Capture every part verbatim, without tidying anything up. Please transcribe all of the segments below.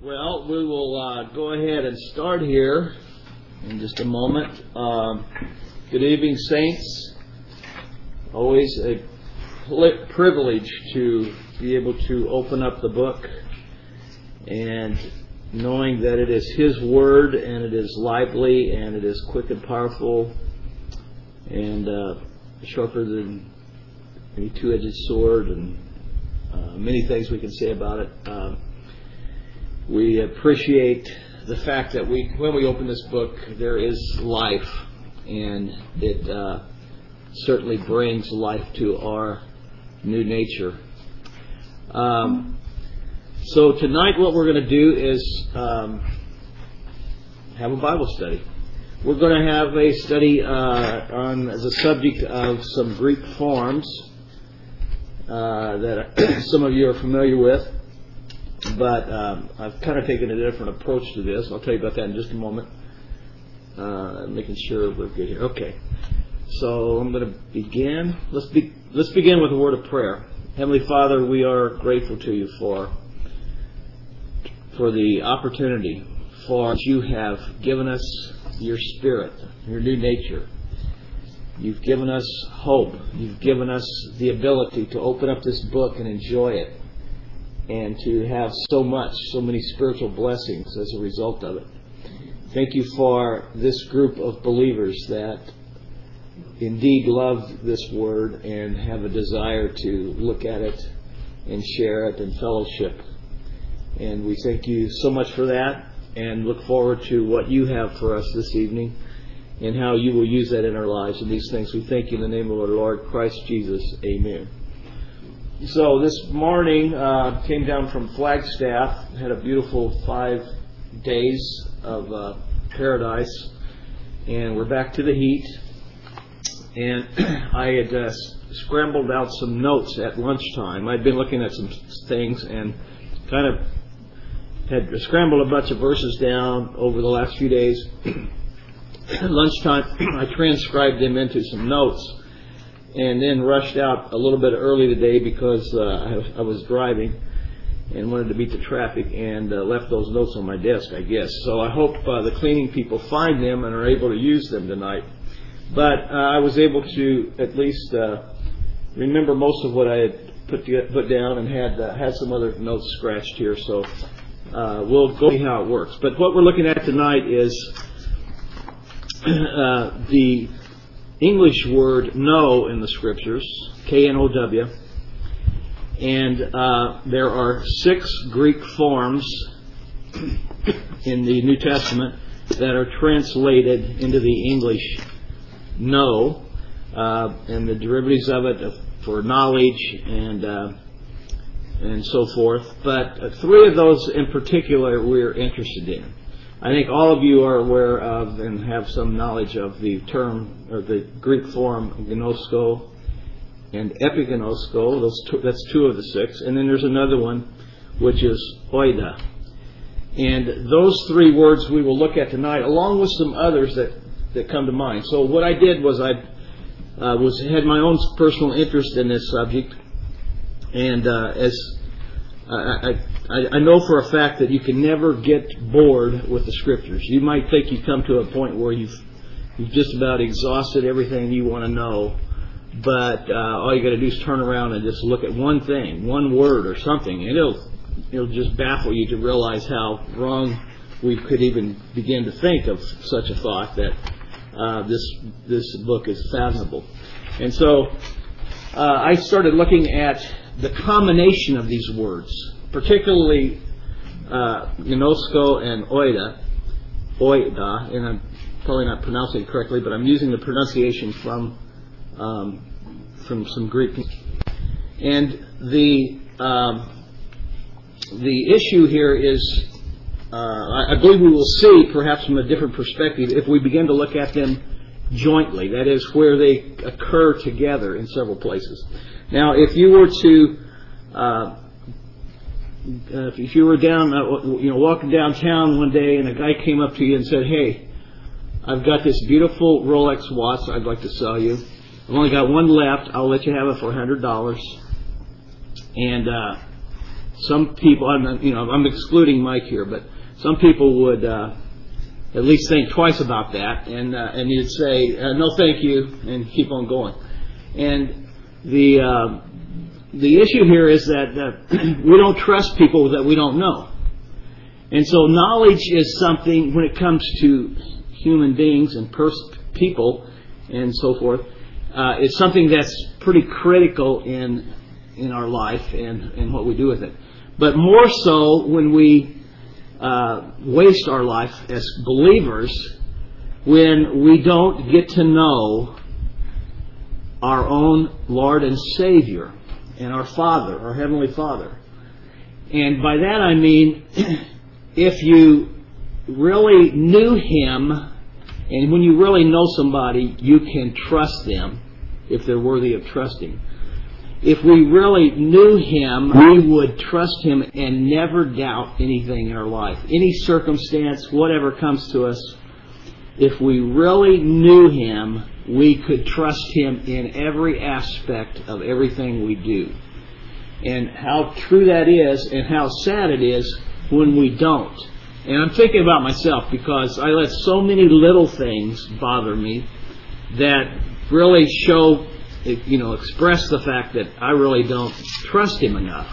Well, we will uh, go ahead and start here in just a moment. Um, good evening, saints. Always a pl- privilege to be able to open up the book and knowing that it is His Word and it is lively and it is quick and powerful and uh, sharper than any two-edged sword and uh, many things we can say about it. Uh, We appreciate the fact that we, when we open this book, there is life, and it uh, certainly brings life to our new nature. Um, so tonight what we're going to do is um, have a Bible study. We're going to have a study uh, on the subject of some Greek forms uh, that some of you are familiar with. But um, I've kind of taken a different approach to this. I'll tell you about that in just a moment. Uh, making sure we're good here. Okay. So I'm going to begin. Let's be, let's begin with a word of prayer. Heavenly Father, we are grateful to you for for the opportunity for what you have given us, your Spirit, your new nature. You've given us hope. You've given us the ability to open up this book and enjoy it, and to have so much, so many spiritual blessings as a result of it. Thank you for this group of believers that indeed love this Word and have a desire to look at it and share it and fellowship. And we thank you so much for that and look forward to what you have for us this evening and how you will use that in our lives. And these things we thank you in the name of our Lord Christ Jesus. Amen. So this morning, uh, came down from Flagstaff, had a beautiful five days of uh, paradise, and we're back to the heat. And I had uh, scrambled out some notes at lunchtime. I'd been looking at some things and kind of had scrambled a bunch of verses down over the last few days. At lunchtime, I transcribed them into some notes, and then rushed out a little bit early today because uh, I, I was driving and wanted to beat the traffic and uh, left those notes on my desk, I guess. So I hope uh, the cleaning people find them and are able to use them tonight. But uh, I was able to at least uh, remember most of what I had put to, put down and had uh, had some other notes scratched here. So uh, we'll go see how it works. But what we're looking at tonight is uh, the English word know in the Scriptures, K N O W, and uh, there are six Greek forms in the New Testament that are translated into the English know, uh, and the derivatives of it for knowledge and uh, and so forth. But uh, three of those in particular we're interested in. I think all of you are aware of and have some knowledge of the term, or the Greek form, gnosko and epignosko. Those two, that's two of the six. And then there's another one, which is oida. And those three words we will look at tonight, along with some others that, that come to mind. So what I did was I uh, was had my own personal interest in this subject. And uh, as I... I I know for a fact that you can never get bored with the Scriptures. You might think you come to a point where you've you've just about exhausted everything you want to know, but uh, all you got to do is turn around and just look at one thing, one word or something, and it'll it'll just baffle you to realize how wrong we could even begin to think of such a thought that uh, this this book is fathomable. And so uh, I started looking at the combination of these words, particularly uh, gnosko and oida, oida, and I'm probably not pronouncing it correctly, but I'm using the pronunciation from um, from some Greek. And the um, the issue here is, uh, I, I believe we will see, perhaps from a different perspective, if we begin to look at them jointly. That is, where they occur together in several places. Now, if you were to uh, Uh, if you were down, uh, you know, walking downtown one day and a guy came up to you and said, "Hey, I've got this beautiful Rolex watch I'd like to sell you. I've only got one left. I'll let you have it for one hundred dollars." And uh, some people, I'm, you know, I'm excluding Mike here, but some people would uh, at least think twice about that, and uh, and you'd say, uh, no thank you, and keep on going. And the uh, the issue here is that uh, we don't trust people that we don't know. And so knowledge is something, when it comes to human beings and pers- people and so forth, uh, it's something that's pretty critical in in our life and, and what we do with it. But more so when we uh, waste our life as believers, when we don't get to know our own Lord and Savior and our Father, our Heavenly Father. And by that I mean, if you really knew Him, and when you really know somebody, you can trust them if they're worthy of trusting. If we really knew Him, we would trust Him and never doubt anything in our life. Any circumstance, whatever comes to us, if we really knew Him, we could trust Him in every aspect of everything we do. And how true that is, and how sad it is when we don't. And I'm thinking about myself, because I let so many little things bother me that really show, you know, express the fact that I really don't trust Him enough,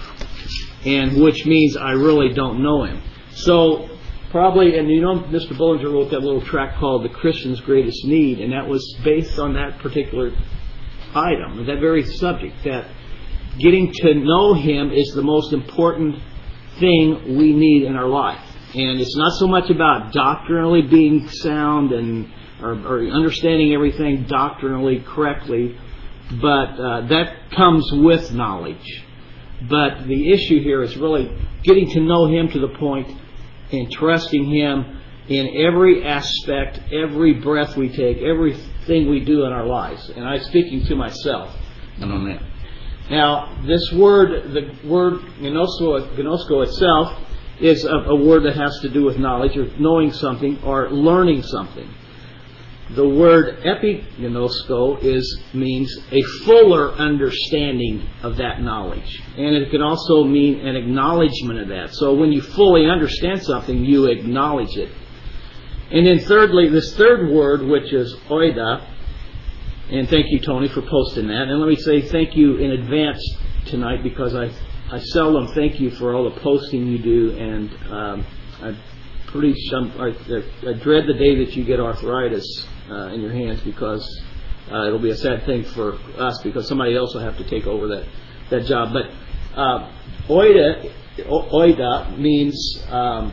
and which means I really don't know Him. So probably, and you know, Mister Bullinger wrote that little tract called "The Christian's Greatest Need," and that was based on that particular item, that very subject, that getting to know Him is the most important thing we need in our life. And it's not so much about doctrinally being sound and or, or understanding everything doctrinally correctly, but uh, that comes with knowledge. But the issue here is really getting to know Him to the point and trusting Him in every aspect, every breath we take, everything we do in our lives. And I'm speaking to myself on that. Now, this word, the word gnosko, gnosko itself, is a, a word that has to do with knowledge, or knowing something, or learning something. The word epignosko is means a fuller understanding of that knowledge. And it can also mean an acknowledgement of that. So when you fully understand something, you acknowledge it. And then thirdly, this third word, which is oida, and thank you, Tony, for posting that. And let me say thank you in advance tonight, because I, I seldom thank you for all the posting you do, and um, I'm pretty some, I, I dread the day that you get arthritis uh, in your hands, because uh, it'll be a sad thing for us, because somebody else will have to take over that, that job. But uh, oida, oida means um,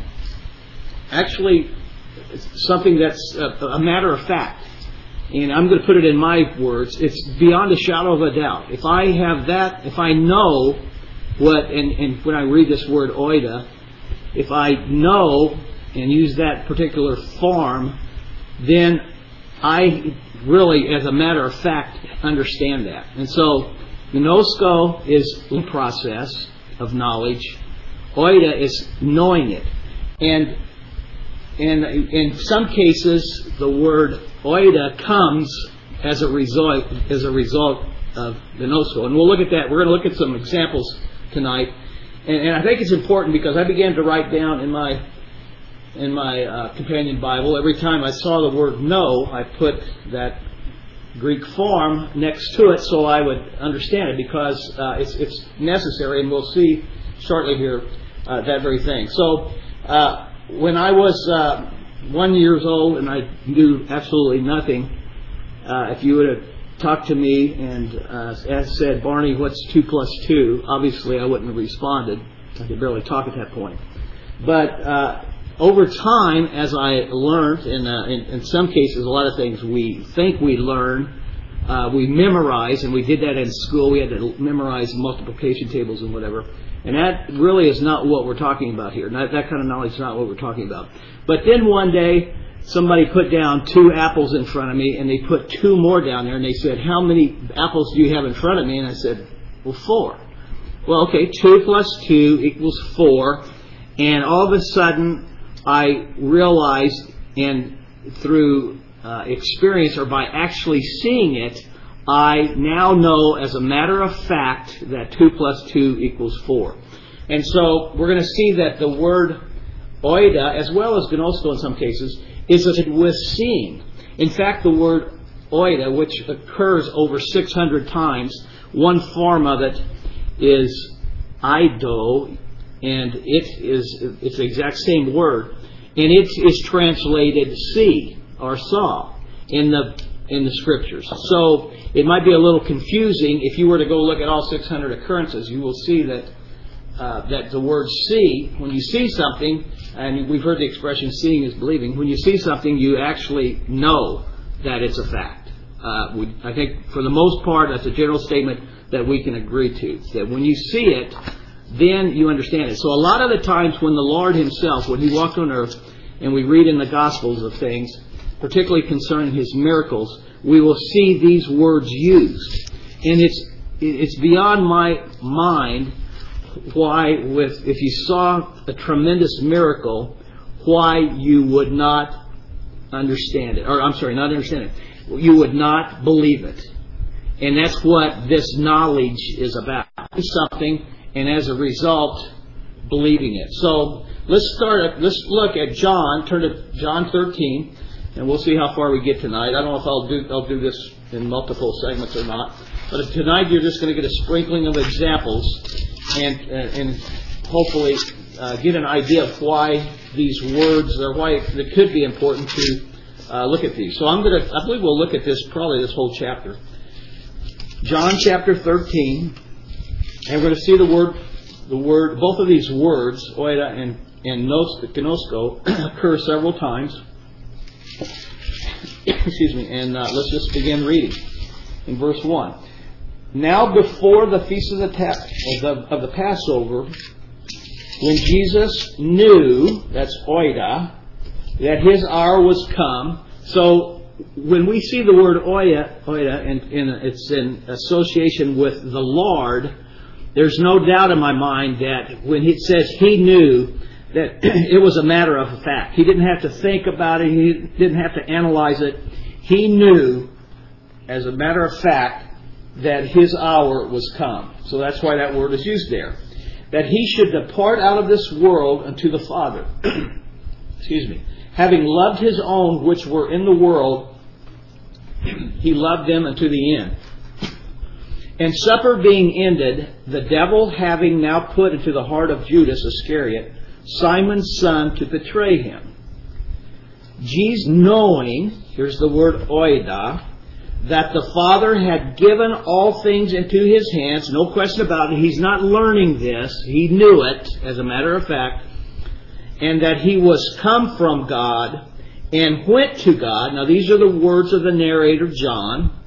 actually something that's a, a matter of fact. And I'm going to put it in my words, it's beyond a shadow of a doubt. If I have that, if I know what, and, and when I read this word oida, if I know and use that particular form, then I really, as a matter of fact, understand that. And so, gnosko is the process of knowledge. Oida is knowing it. And, and in some cases, the word oida comes as a result as a result of gnosko, and we'll look at that. We're going to look at some examples tonight, and, and I think it's important, because I began to write down in my in my uh, companion Bible, every time I saw the word know, I put that Greek form next to it so I would understand it, because uh, it's it's necessary, and we'll see shortly here uh, that very thing. So uh, when I was uh, one years old and I knew absolutely nothing, uh, if you would have talked to me and uh, said, Barney, what's two plus two? Obviously I wouldn't have responded. I could barely talk at that point. But uh, over time, as I learned, and uh, in, in some cases, a lot of things we think we learn, uh, we memorize, and we did that in school. We had to memorize multiplication tables and whatever. And that really is not what we're talking about here. Not, that kind of knowledge is not what we're talking about. But then one day, somebody put down two apples in front of me, and they put two more down there, and they said, how many apples do you have in front of me? And I said, well, four. Well, okay, two plus two equals four. And all of a sudden, I realized, and through uh, experience, or by actually seeing it, I now know as a matter of fact that two plus two equals four. And so we're going to see that the word oida, as well as gnosko in some cases, is with seeing. In fact, the word oida, which occurs over six hundred times, one form of it is ido, and it is it's the exact same word, and it is translated see or saw in the in the scriptures. So it might be a little confusing. If you were to go look at all six hundred occurrences, you will see that uh, that the word see, when you see something, and we've heard the expression seeing is believing, when you see something, you actually know that it's a fact. Uh, we, I think for the most part, that's a general statement that we can agree to. That when you see it, then you understand it. So a lot of the times when the Lord Himself, when He walked on earth, and we read in the Gospels of things, particularly concerning His miracles, we will see these words used. And it's it's beyond my mind why, with if you saw a tremendous miracle, why you would not understand it. Or I'm sorry, not understand it. You would not believe it. And that's what this knowledge is about. Something, and as a result, believing it. So let's start. Let's look at John. Turn to John thirteen. And we'll see how far we get tonight. I don't know if I'll do I'll do this in multiple segments or not. But tonight you're just going to get a sprinkling of examples and uh, and hopefully uh, get an idea of why these words or why it could be important to uh, look at these. So I'm going to I believe we'll look at this probably this whole chapter. John chapter thirteen, and we're going to see the word the word both of these words oida and and gnosko occur several times. Excuse me, and uh, let's just begin reading in verse one. Now before the feast of the, ta- of the of the Passover, when Jesus knew, that's oida, that His hour was come. So when we see the word oida, oida, and, and it's in association with the Lord, there's no doubt in my mind that when it says He knew, that it was a matter of fact. He didn't have to think about it. He didn't have to analyze it. He knew, as a matter of fact, that His hour was come. So that's why that word is used there. That He should depart out of this world unto the Father. Excuse me. Having loved His own which were in the world, He loved them unto the end. And supper being ended, the devil having now put into the heart of Judas Iscariot, Simon's son, to betray Him. Jesus, knowing, here's the word oida, that the Father had given all things into His hands, no question about it, He's not learning this, He knew it, as a matter of fact, and that He was come from God and went to God. Now these are the words of the narrator, John.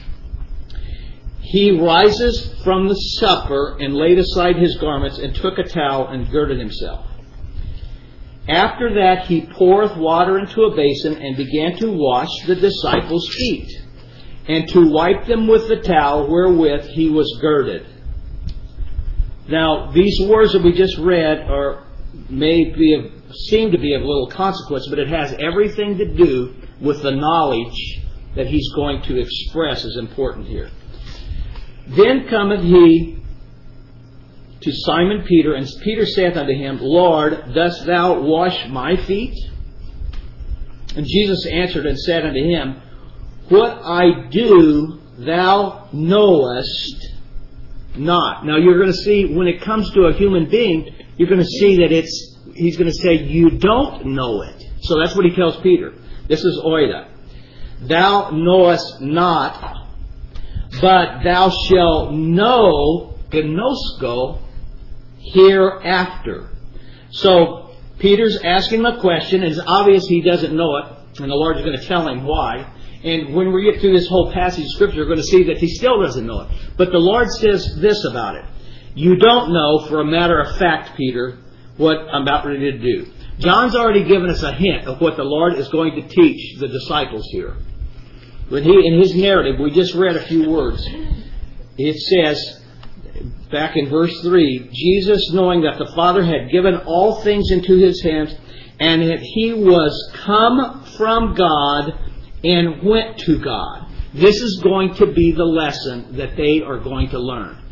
He rises from the supper and laid aside his garments and took a towel and girded himself. After that He poureth water into a basin and began to wash the disciples' feet and to wipe them with the towel wherewith He was girded. Now these words that we just read are may be of, seem to be of little consequence, but it has everything to do with the knowledge that He's going to express is important here. Then cometh He to Simon Peter, and Peter saith unto Him, Lord, dost Thou wash my feet? And Jesus answered and said unto him, What I do Thou knowest not. Now you're going to see, when it comes to a human being, you're going to see that it's, He's going to say, you don't know it. So that's what He tells Peter. This is oida. Thou knowest not, but thou shalt know, gnosko, hereafter. So Peter's asking the question, and it's obvious he doesn't know it, and the Lord is going to tell him why. And when we get through this whole passage of Scripture, we're going to see that he still doesn't know it. But the Lord says this about it. You don't know, for a matter of fact, Peter, what I'm about ready to do. John's already given us a hint of what the Lord is going to teach the disciples here. When he, in his narrative, we just read a few words. It says, back in verse three, Jesus, knowing that the Father had given all things into His hands, and that He was come from God and went to God. This is going to be the lesson that they are going to learn.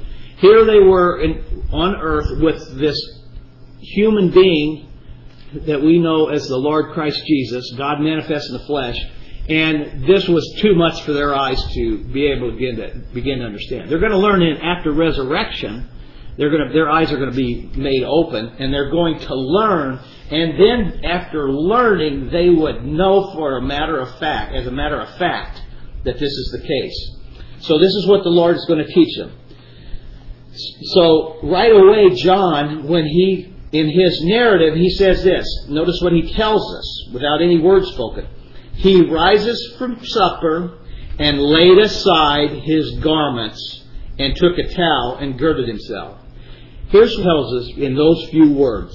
here they were in, on earth with this human being that we know as the Lord Christ Jesus, God manifest in the flesh, and this was too much for their eyes to be able to begin to, begin to understand. They're going to learn in after resurrection. They're going to, their eyes are going to be made open, and they're going to learn. And then, after learning, they would know for a matter of fact, as a matter of fact, that this is the case. So this is what the Lord is going to teach them. So right away, John, when he in his narrative, he says this. Notice what he tells us without any word spoken. He rises from supper and laid aside his garments and took a towel and girded himself. Here's what tells us in those few words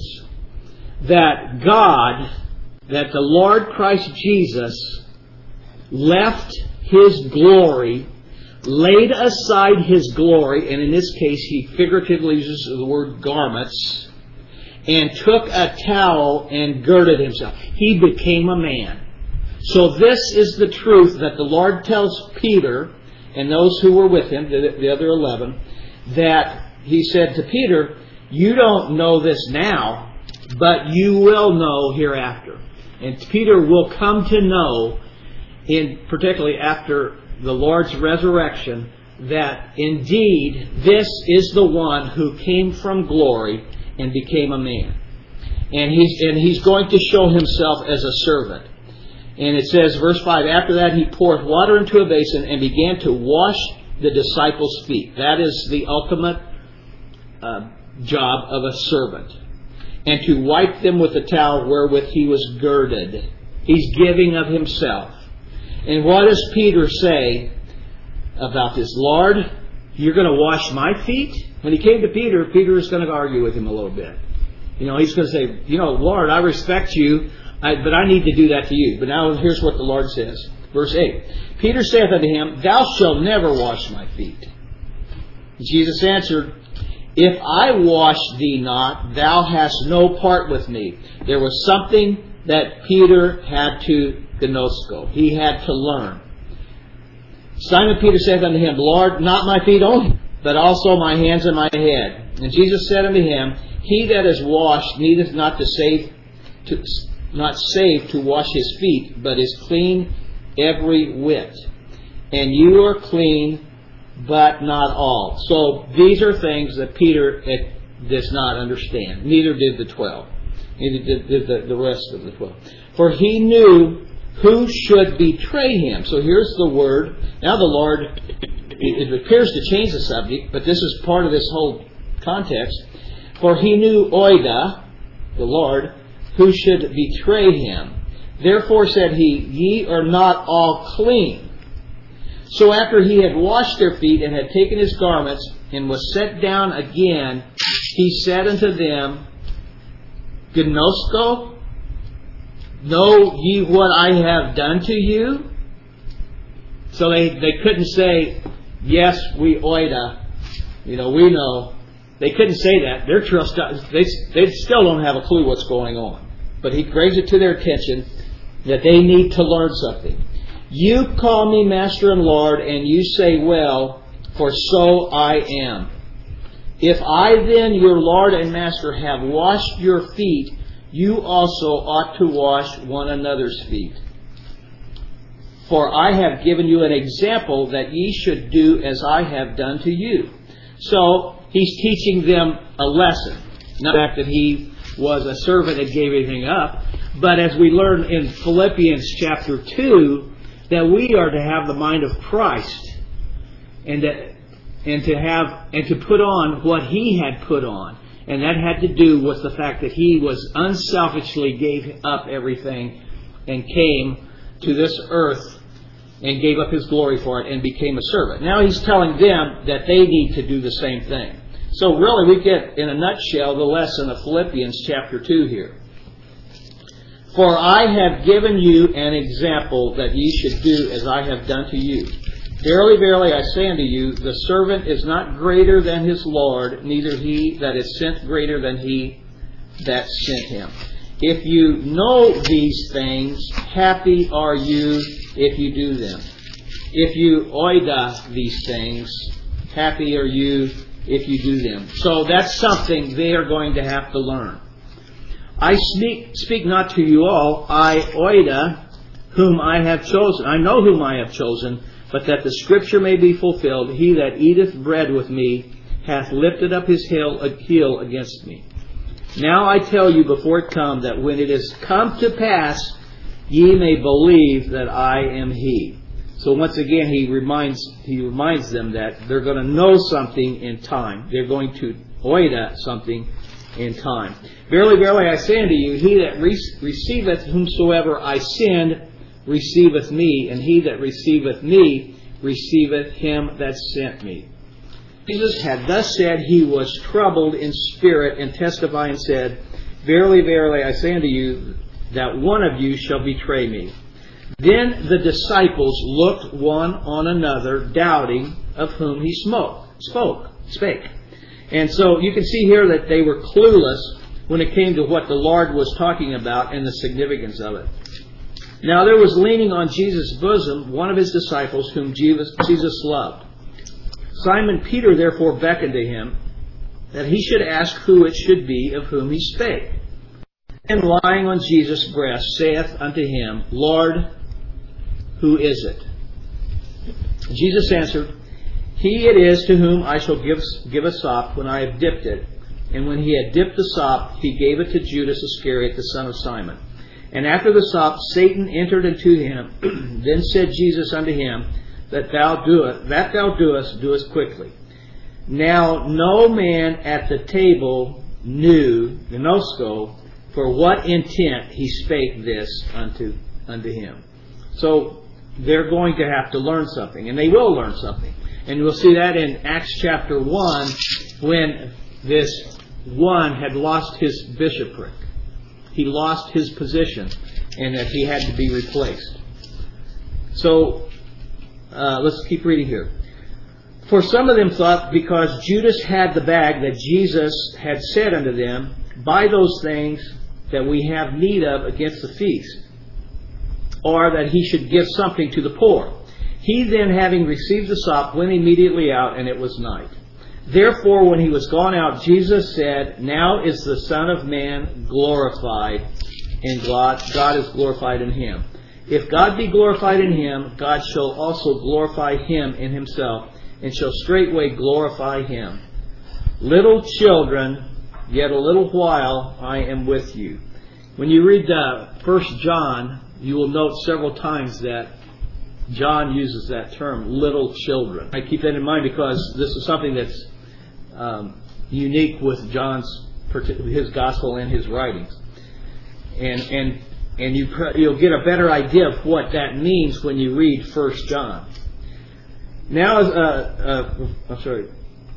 that God, that the Lord Christ Jesus left His glory, laid aside His glory, and in this case He figuratively uses the word garments, and took a towel and girded Himself. He became a man. So this is the truth that the Lord tells Peter and those who were with him, the, the other eleven, that He said to Peter, you don't know this now, but you will know hereafter. And Peter will come to know, in particularly after the Lord's resurrection, that indeed this is the one who came from glory and became a man. And he's, and he's going to show Himself as a servant. And it says, verse five, after that He poured water into a basin and began to wash the disciples' feet. That is the ultimate uh, job of a servant. And to wipe them with the towel wherewith He was girded. He's giving of Himself. And what does Peter say about this? Lord, you're going to wash my feet? When he came to Peter, Peter is going to argue with him a little bit. You know, he's going to say, you know, Lord, I respect you, I, but I need to do that to you. But now here's what the Lord says. Verse eight. Peter saith unto him, thou shalt never wash my feet. Jesus answered, if I wash thee not, thou hast no part with me. There was something that Peter had to gnosko. He had to learn. Simon Peter saith unto him, Lord, not my feet only, but also my hands and my head. And Jesus said unto him, he that is washed needeth not to save to not save to wash his feet, but is clean every whit. And you are clean, but not all. So these are things that Peter does not understand. Neither did the twelve. Neither did, did the, the rest of the twelve. For he knew who should betray him. So here's the word. Now the Lord, it appears to change the subject, but this is part of this whole context. For he knew Oida, the Lord, who should betray him. Therefore said he, ye are not all clean. So after he had washed their feet and had taken his garments and was set down again, he said unto them, Gnosko, know ye what I have done to you? So they, they couldn't say, yes, we oida. You know, we know. They couldn't say that. They're trust, they, they still don't have a clue what's going on. But he brings it to their attention that they need to learn something. You call me Master and Lord, and you say, well, for so I am. If I then, your Lord and Master, have washed your feet, you also ought to wash one another's feet. For I have given you an example that ye should do as I have done to you. So he's teaching them a lesson. Not the fact that he was a servant and gave everything up, but as we learn in Philippians chapter two, that we are to have the mind of Christ, and to, and to have and to put on what He had put on, and that had to do with the fact that He was unselfishly gave up everything and came to this earth and gave up His glory for it and became a servant. Now He's telling them that they need to do the same thing. So really, we get in a nutshell the lesson of Philippians chapter two here. For I have given you an example that ye should do as I have done to you. Verily, verily, I say unto you, the servant is not greater than his Lord, neither he that is sent greater than he that sent him. If you know these things, happy are you if you do them. If you oida these things, happy are you if you do them. So that's something they are going to have to learn. I speak, speak not to you all, I, Oida, whom I have chosen. I know whom I have chosen, but that the scripture may be fulfilled, he that eateth bread with me hath lifted up his heel, heel against me. Now I tell you before it come, that when it is come to pass, ye may believe that I am he. So once again, he reminds he reminds them that they're going to know something in time. They're going to oida something in time. Verily, verily, I say unto you, he that re- receiveth whomsoever I send receiveth me, and he that receiveth me receiveth him that sent me. Jesus had thus said, he was troubled in spirit, and testified and said, Verily, verily, I say unto you, that one of you shall betray me. Then the disciples looked one on another, doubting of whom he smoke, spoke, spake. And so you can see here that they were clueless when it came to what the Lord was talking about and the significance of it. Now there was leaning on Jesus' bosom one of his disciples whom Jesus, Jesus loved. Simon Peter therefore beckoned to him that he should ask who it should be of whom he spake. And lying on Jesus' breast saith unto him, Lord, who is it? Jesus answered, He it is to whom I shall give, give a sop when I have dipped it. And when he had dipped the sop, he gave it to Judas Iscariot, the son of Simon. And after the sop, Satan entered into him. Then said Jesus unto him, That thou doest, that thou doest, doest quickly. Now no man at the table knew, gnosko, for what intent he spake this unto unto him. So they're going to have to learn something, and they will learn something. And we'll see that in Acts chapter one, when this one had lost his bishopric. He lost his position, and that he had to be replaced. So, uh, let's keep reading here. For some of them thought, because Judas had the bag, that Jesus had said unto them, Buy those things that we have need of against the feast, or that he should give something to the poor. He then, having received the sop, went immediately out, and it was night. Therefore, when he was gone out, Jesus said, Now is the Son of Man glorified, and God, God is glorified in him. If God be glorified in him, God shall also glorify him in himself, and shall straightway glorify him. Little children, yet a little while I am with you. When you read uh, First John, you will note several times that John uses that term, little children. I keep that in mind because this is something that's um, unique with John's his gospel and his writings, and and and you you'll get a better idea of what that means when you read First John. Now, uh, uh, I'm sorry.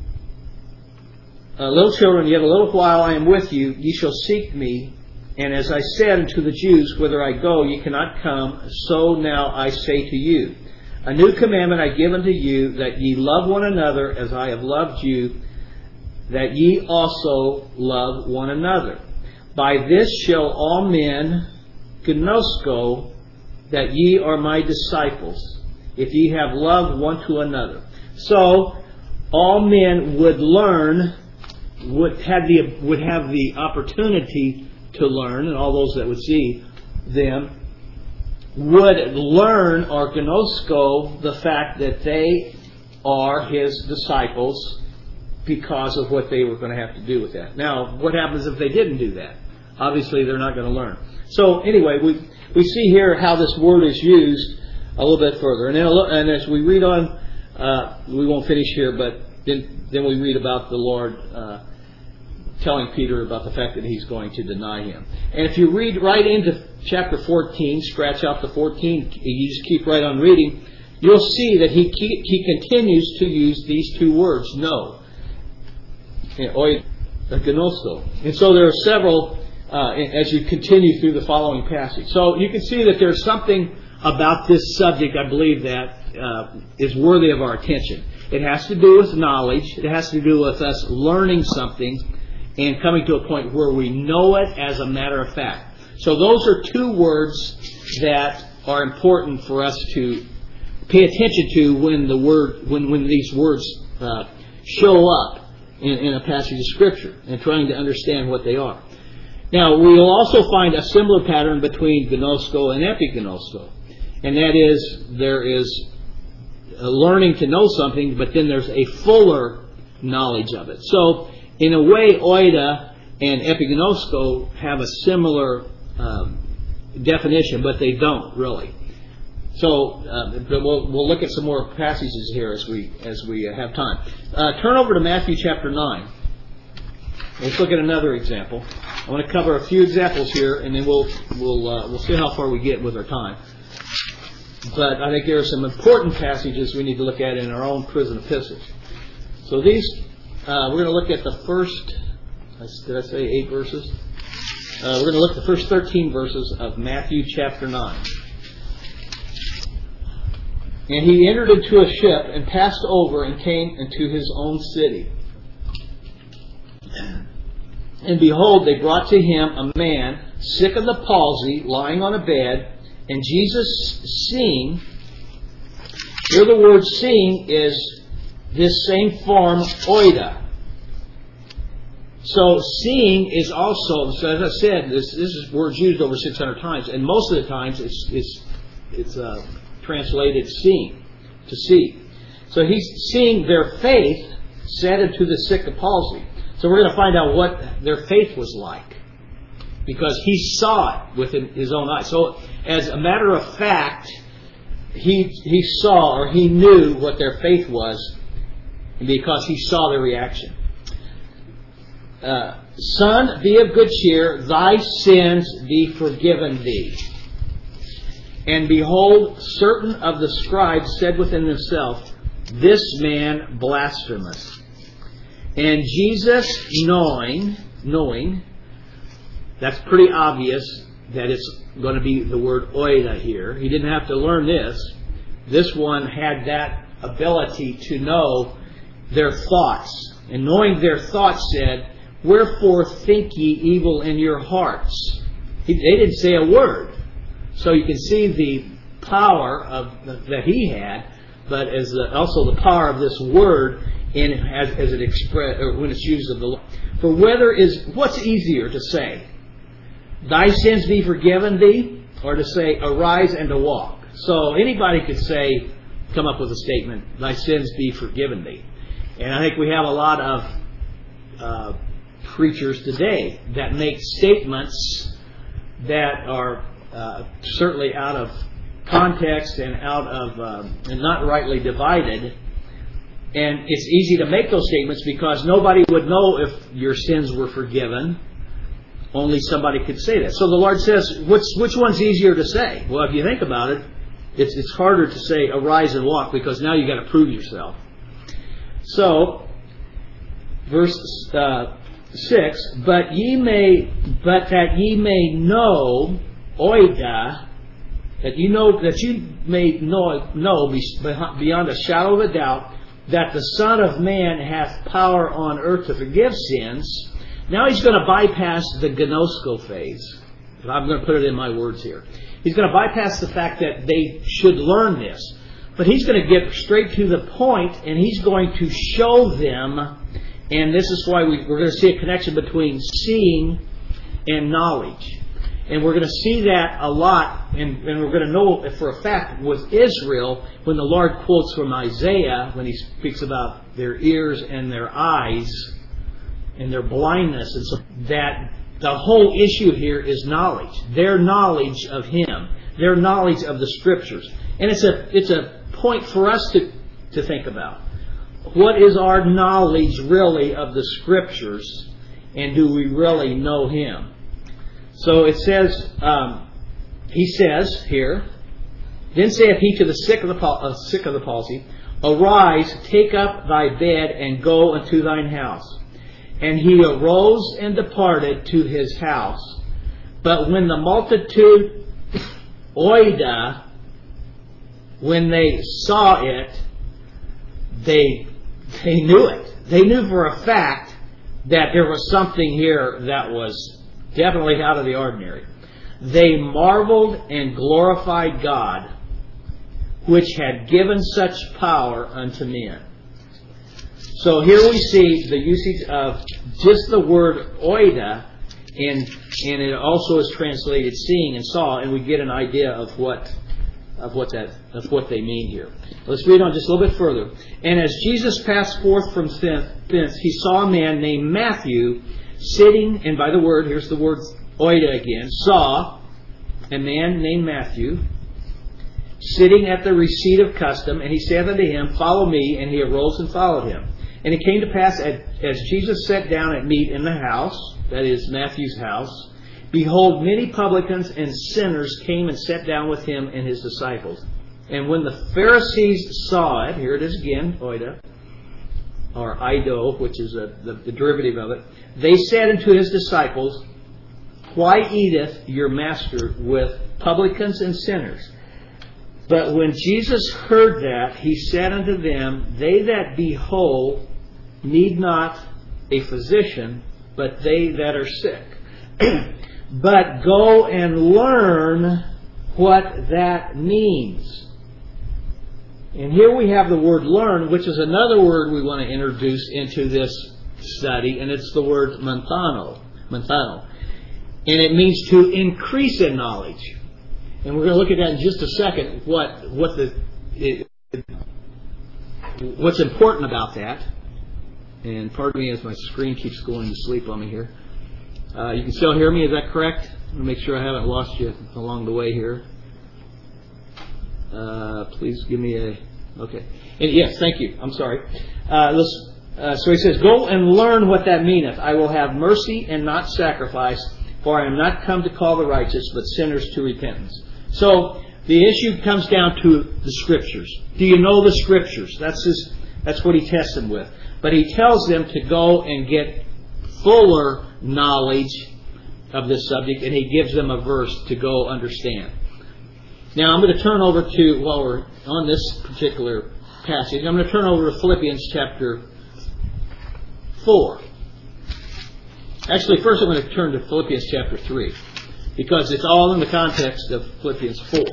Uh, little children, yet a little while I am with you. Ye shall seek me. And as I said unto the Jews, Whither I go, ye cannot come, so now I say to you. A new commandment I give unto you, that ye love one another as I have loved you, that ye also love one another. By this shall all men gnosko, that ye are my disciples, if ye have love one to another. So, all men would learn, would have the, would have the opportunity to learn, and all those that would see them would learn or gnosko the fact that they are his disciples because of what they were going to have to do with that. Now, what happens if they didn't do that? Obviously, they're not going to learn. So, anyway, we we see here how this word is used a little bit further. And then, and as we read on, uh, we won't finish here, but then, then we read about the Lord uh, telling Peter about the fact that he's going to deny him. And if you read right into chapter fourteen, scratch out the fourteen, you just keep right on reading, you'll see that he he continues to use these two words, no, and so there are several uh, as you continue through the following passage. So you can see that there's something about this subject, I believe, that uh, is worthy of our attention. It has to do with knowledge. It has to do with us learning something and coming to a point where we know it as a matter of fact. So those are two words that are important for us to pay attention to when the word when, when these words uh, show up in, in a passage of Scripture and trying to understand what they are. Now, we will also find a similar pattern between gnosko and epignosko. And that is, there is a learning to know something, but then there's a fuller knowledge of it. So, in a way, oida and epignosko have a similar um, definition, but they don't really. So, uh, but we'll, we'll look at some more passages here as we as we have time. Uh, turn over to Matthew chapter nine. Let's look at another example. I want to cover a few examples here, and then we'll we'll uh, we'll see how far we get with our time. But I think there are some important passages we need to look at in our own prison epistles. So these, uh, we're going to look at the first. Did I say eight verses? Uh, we're going to look at the first thirteen verses of Matthew chapter nine. And he entered into a ship and passed over and came into his own city. And behold, they brought to him a man sick of the palsy, lying on a bed. And Jesus, seeing, here the word seeing is this same form, oida. So seeing is also, so as I said, this this is word's used over six hundred times, and most of the times it's it's it's uh, translated seeing, to see. So he's seeing their faith set into the sick of palsy. So we're going to find out what their faith was like, because he saw it with his own eyes. So as a matter of fact, he he saw or he knew what their faith was because he saw their reaction. Uh, Son, be of good cheer, thy sins be forgiven thee. And behold, certain of the scribes said within themselves, this man blasphemeth. And Jesus, knowing, knowing, that's pretty obvious that it's going to be the word oida here. He didn't have to learn this. This one had that ability to know their thoughts. And knowing their thoughts said, wherefore think ye evil in your hearts? He, they didn't say a word. So you can see the power of that he had, but as the, also the power of this word in as, as it express or when it's used of the Lord. For whether is what's easier to say, thy sins be forgiven thee, or to say arise and to walk. So anybody could say, come up with a statement, thy sins be forgiven thee. And I think we have a lot of uh, preachers today that make statements that are uh, certainly out of context and out of um, and not rightly divided. And it's easy to make those statements because nobody would know if your sins were forgiven. Only somebody could say that. So the Lord says, which, which one's easier to say? Well, if you think about it, it's, it's harder to say arise and walk because now you've got to prove yourself. So, verse uh, six, but ye may, but that ye may know, oida, that you know, that you may know, know beyond a shadow of a doubt, that the Son of Man hath power on earth to forgive sins. Now he's going to bypass the gnosko phase. I'm going to put it in my words here. He's going to bypass the fact that they should learn this. But he's going to get straight to the point, and he's going to show them, and this is why we, we're going to see a connection between seeing and knowledge. And we're going to see that a lot, and, and we're going to know for a fact with Israel, when the Lord quotes from Isaiah, when he speaks about their ears and their eyes and their blindness, and so that the whole issue here is knowledge. Their knowledge of Him. Their knowledge of the Scriptures. And it's a it's a point for us to, to think about. What is our knowledge really of the Scriptures, and do we really know Him? So it says, um, he says here, then saith he to the sick of the, pal- uh, sick of the palsy, arise, take up thy bed, and go unto thine house. And he arose and departed to his house. But when the multitude, oida, when they saw it, they they knew it. They knew for a fact that there was something here that was definitely out of the ordinary. They marveled and glorified God, which had given such power unto men. So here we see the usage of just the word oida, and and it also is translated seeing and saw, and we get an idea of what of what that of what they mean here. Let's read on just a little bit further. And as Jesus passed forth from thence, he saw a man named Matthew sitting, and by the word, here's the word oida again, saw a man named Matthew sitting at the receipt of custom, and he said unto him, Follow me, and he arose and followed him. And it came to pass, as Jesus sat down at meat in the house, that is Matthew's house, behold, many publicans and sinners came and sat down with him and his disciples. And when the Pharisees saw it, here it is again, oida, or ido, which is a, the, the derivative of it, they said unto his disciples, Why eateth your master with publicans and sinners? But when Jesus heard that, he said unto them, They that be whole need not a physician, but they that are sick. But go and learn what that means. And here we have the word learn, which is another word we want to introduce into this study, and it's the word manthano. Manthano. And it means to increase in knowledge. And we're going to look at that in just a second, what what the it, what's important about that. And pardon me as my screen keeps going to sleep on me here. Uh, you can still hear me, is that correct? I'm going to make sure I haven't lost you along the way here. Uh, please give me a... Okay. And yes, thank you. I'm sorry. Uh, let's, uh, so he says, Go and learn what that meaneth. I will have mercy and not sacrifice, for I am not come to call the righteous, but sinners to repentance. So the issue comes down to the Scriptures. Do you know the Scriptures? That's his, that's what he tests them with. But he tells them to go and get fuller knowledge of this subject, and he gives them a verse to go understand. Now I'm going to turn over to, while we're on this particular passage, I'm going to turn over to Philippians chapter four. Actually, first I'm going to turn to Philippians chapter three, because it's all in the context of Philippians four.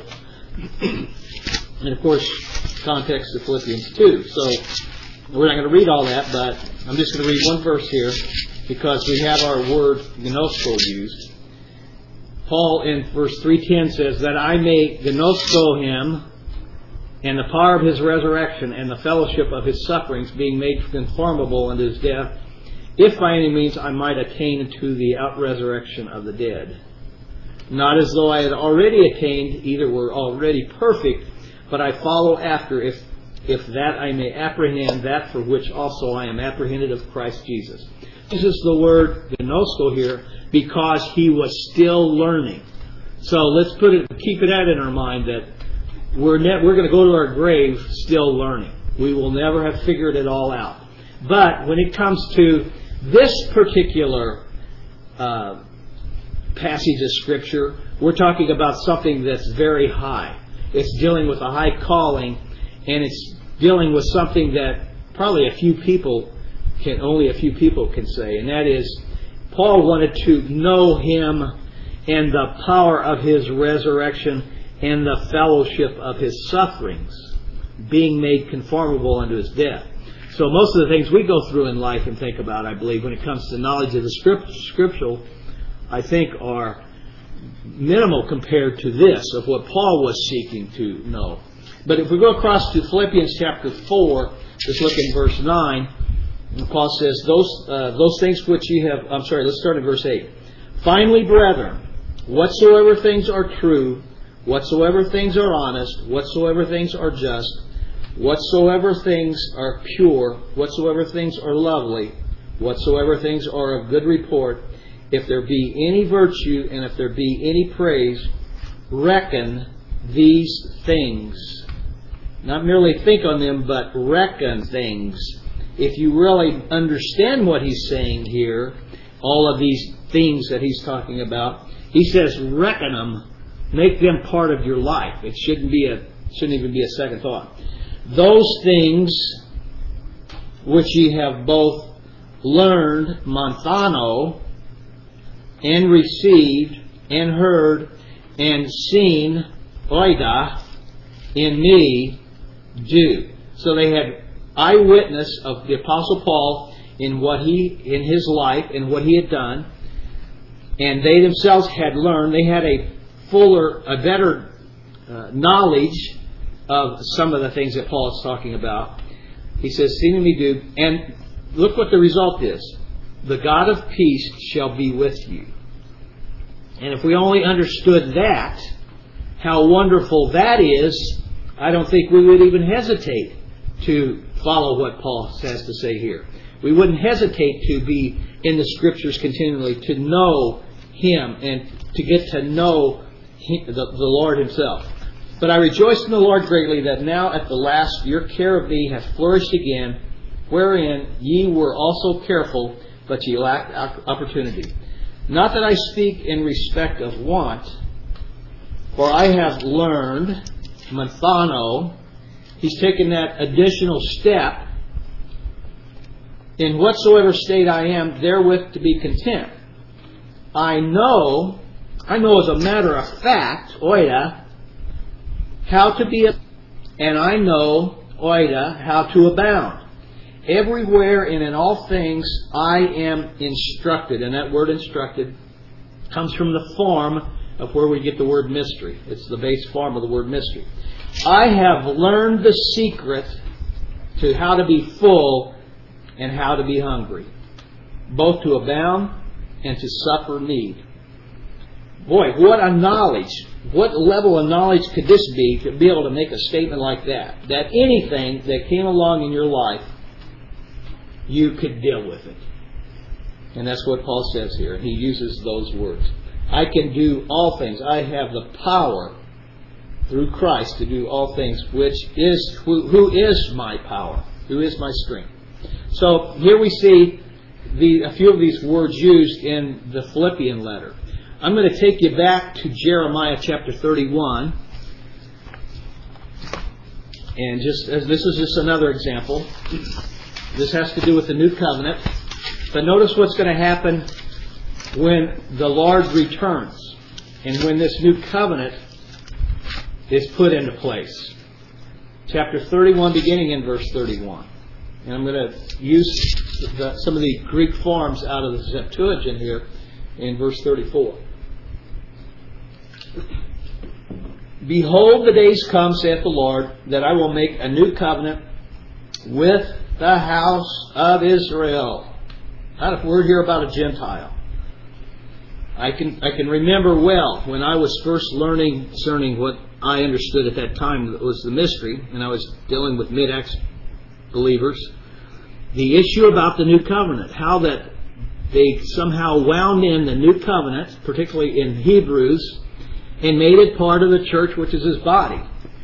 And of course, context of Philippians two. So we're not going to read all that, but I'm just going to read one verse here, because we have our word gnosko used. Paul in verse three ten says, That I may gnosko him and the power of his resurrection and the fellowship of his sufferings, being made conformable unto his death, if by any means I might attain to the out-resurrection of the dead. Not as though I had already attained, either were already perfect, but I follow after, if if that I may apprehend that for which also I am apprehended of Christ Jesus. This is the word gnosko here, because he was still learning. So let's put it, keep it out in our mind that we're ne- we're going to go to our grave still learning. We will never have figured it all out. But when it comes to this particular uh, passage of Scripture, we're talking about something that's very high. It's dealing with a high calling, and it's dealing with something that probably a few people can, only a few people can say, and that is, Paul wanted to know him and the power of his resurrection and the fellowship of his sufferings, being made conformable unto his death. So most of the things we go through in life and think about, I believe, when it comes to knowledge of the script, scriptural, I think are minimal compared to this, of what Paul was seeking to know. But if we go across to Philippians chapter four, just look in verse nine, Paul says, those uh, those things which ye have... I'm sorry, let's start at verse eight. Finally, brethren, whatsoever things are true, whatsoever things are honest, whatsoever things are just, whatsoever things are pure, whatsoever things are lovely, whatsoever things are of good report, if there be any virtue and if there be any praise, reckon these things. Not merely think on them, but reckon things. If you really understand what he's saying here, all of these things that he's talking about, he says, reckon them, make them part of your life. It shouldn't be a, shouldn't even be a second thought. Those things which ye have both learned, manthano, and received, and heard, and seen, oida, in me, do. So they had eyewitness of the Apostle Paul in what he, in his life and what he had done. And they themselves had learned, they had a fuller, a better uh, knowledge of some of the things that Paul is talking about. He says, "Seeing me do," and look what the result is. "The God of peace shall be with you." And if we only understood that, how wonderful that is, I don't think we would even hesitate to follow what Paul has to say here. We wouldn't hesitate to be in the Scriptures continually, to know Him and to get to know Him, the, the Lord Himself. "But I rejoice in the Lord greatly that now at the last your care of me hath flourished again, wherein ye were also careful, but ye lacked opportunity. Not that I speak in respect of want, for I have learned," Manthano, he's taken that additional step, "in whatsoever state I am, therewith to be content. I know, I know as a matter of fact, oida, how to be, and I know, oida, how to abound. Everywhere and in all things I am instructed." And that word instructed comes from the form of where we get the word mystery. It's the base form of the word mystery. "I have learned the secret to how to be full and how to be hungry, both to abound and to suffer need." Boy, what a knowledge. What level of knowledge could this be to be able to make a statement like that? That anything that came along in your life, you could deal with it. And that's what Paul says here. He uses those words. I can do all things. I have the power through Christ to do all things, which is who, who is my power, who is my strength. So here we see the, a few of these words used in the Philippian letter. I'm going to take you back to Jeremiah chapter thirty-one. And just as this is just another example. This has to do with the new covenant. But notice what's going to happen when the Lord returns and when this new covenant is put into place. Chapter thirty-one, beginning in verse thirty-one. And I'm going to use the, some of the Greek forms out of the Septuagint here in verse thirty-four. "Behold, the days come, saith the Lord, that I will make a new covenant with the house of Israel." Not a word here about a Gentile. I can I can remember well when I was first learning concerning what I understood at that time was the mystery, and I was dealing with mid-Acts believers, the issue about the new covenant, how that they somehow wound in the new covenant, particularly in Hebrews, and made it part of the church, which is His body.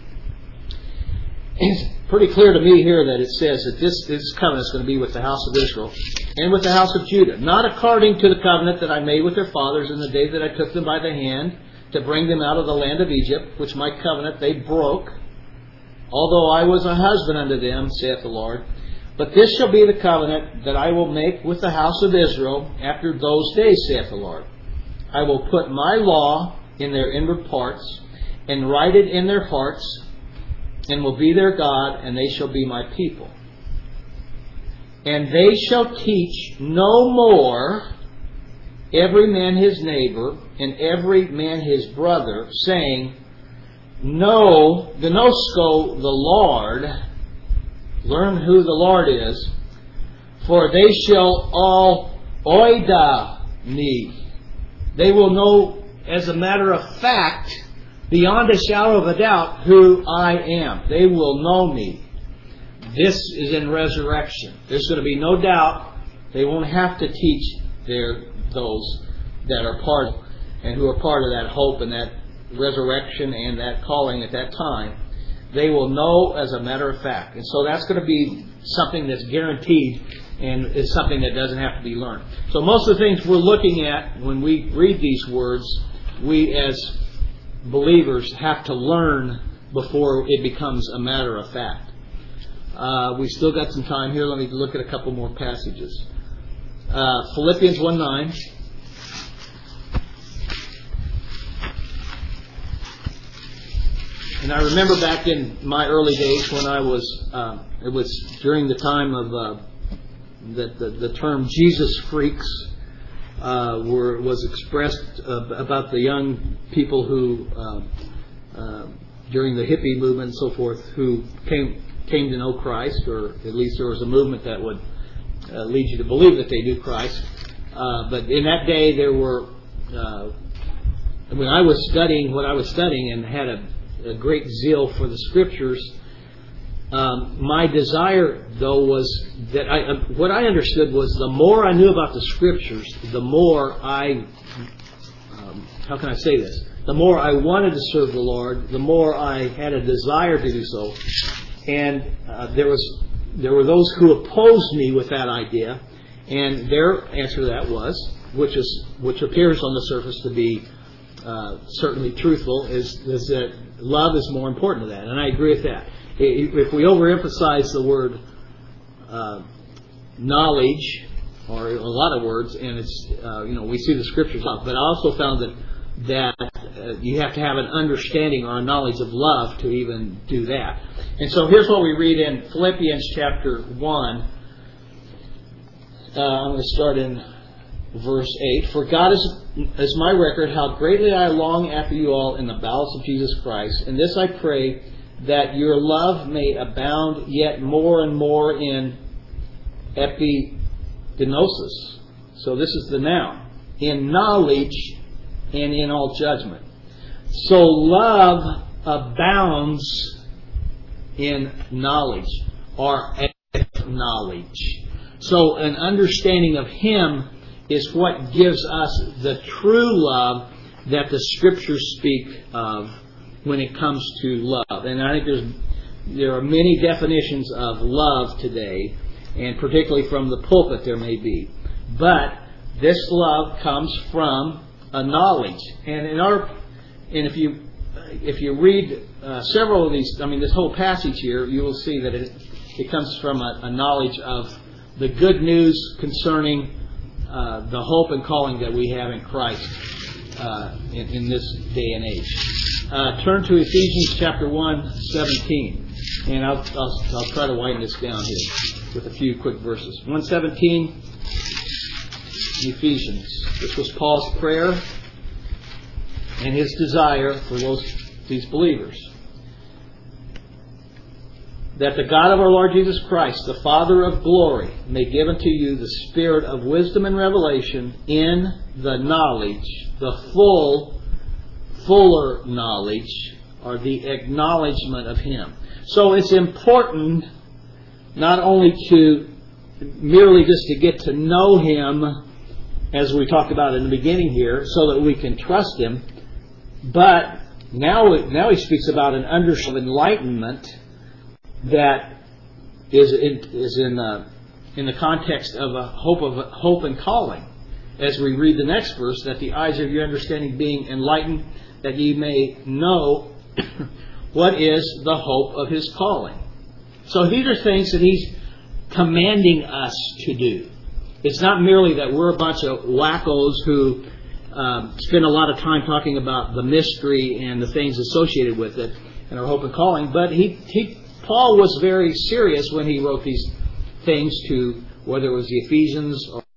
It's pretty clear to me here that it says that this, this covenant is going to be with the house of Israel and with the house of Judah, not according to the covenant that I made with their fathers in the day that I took them by the hand to bring them out of the land of Egypt, which my covenant they broke, although I was a husband unto them, saith the Lord. But this shall be the covenant that I will make with the house of Israel after those days, saith the Lord. I will put my law in their inward parts, and write it in their hearts, and will be their God, and they shall be my people. And they shall teach no more every man his neighbor, and every man his brother, saying, Know, gnosko the Lord, learn who the Lord is, for they shall all oida me. They will know, as a matter of fact, beyond a shadow of a doubt, who I am. They will know me. This is in resurrection. There's going to be no doubt. They won't have to teach their those that are part and who are part of that hope and that resurrection and that calling at that time. They will know as a matter of fact. And so that's going to be something that's guaranteed and is something that doesn't have to be learned. So most of the things we're looking at when we read these words, we as believers have to learn before it becomes a matter of fact. Uh, we've still got some time here. Let me look at a couple more passages. Uh, Philippians one nine. and I remember back in my early days when I was, uh, it was during the time of uh, the, the the term Jesus freaks uh, were was expressed uh, about the young people who uh, uh, during the hippie movement and so forth who came came to know Christ, or at least there was a movement that would uh, lead you to believe that they knew Christ. Uh, but in that day, there were uh, when I was studying what I was studying and had a, a great zeal for the Scriptures, um, my desire, though, was that I, uh, what I understood was the more I knew about the Scriptures, the more I, um, how can I say this? The more I wanted to serve the Lord, the more I had a desire to do so. And uh, there was there were those who opposed me with that idea, and their answer to that was, which is which appears on the surface to be uh, certainly truthful, is, is that love is more important to that, and I agree with that. If we overemphasize the word uh, knowledge, or a lot of words, and it's uh, you know we see the Scriptures up, but I also found that that uh, you have to have an understanding or a knowledge of love to even do that. And so here's what we read in Philippians chapter one. Uh, I'm going to start in verse eight. For God is, is my record, how greatly I long after you all in the bowels of Jesus Christ. And this I pray, that your love may abound yet more and more in epignosis. So this is the noun. In knowledge and in all judgment. So love abounds in knowledge, or knowledge. So an understanding of Him is what gives us the true love that the Scriptures speak of when it comes to love. And I think there's there are many definitions of love today, and particularly from the pulpit there may be. But this love comes from a knowledge. And in our and if you if you read uh, several of these, I mean this whole passage here, you will see that it it comes from a, a knowledge of the good news concerning uh, the hope and calling that we have in Christ uh, in, in this day and age. Uh, turn to Ephesians chapter one, seventeen, and I'll, I'll I'll try to wind this down here with a few quick verses. one seventeen, Ephesians. This was Paul's prayer and his desire for those these believers. That the God of our Lord Jesus Christ, the Father of glory, may give unto you the spirit of wisdom and revelation in the knowledge, the full, fuller knowledge, or the acknowledgement of Him. So it's important not only to merely just to get to know Him, as we talked about in the beginning here, so that we can trust Him, but now, now he speaks about an understanding of enlightenment that is in, is in uh, in the context of a hope of hope and calling. As we read the next verse, that the eyes of your understanding being enlightened, that ye may know what is the hope of His calling. So these are things that He's commanding us to do. It's not merely that we're a bunch of wackos who um, spend a lot of time talking about the mystery and the things associated with it and our hope and calling, but he, he Paul was very serious when he wrote these things to, whether it was the Ephesians or